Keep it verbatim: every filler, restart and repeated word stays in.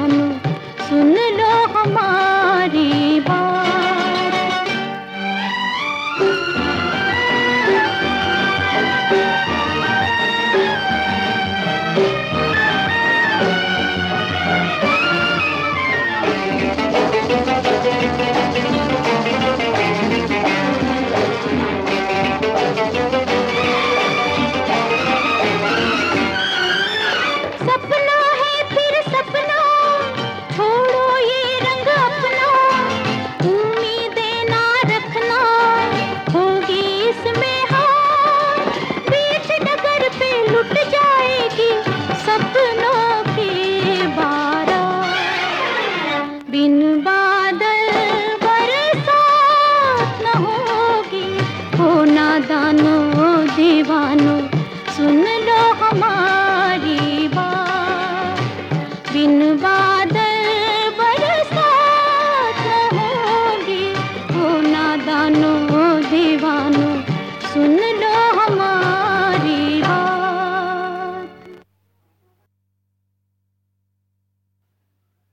दानो सुन लो हमारी बात। सपना है फिर सपना, छोड़ो ये रंग अपना, उम्मीदें ना रखना, होगी इसमें हार। बीच डगर पे लुट जाएगी सपनों की बारात। बिन बादल बरसात न होगी, हो नादानो दीवाना।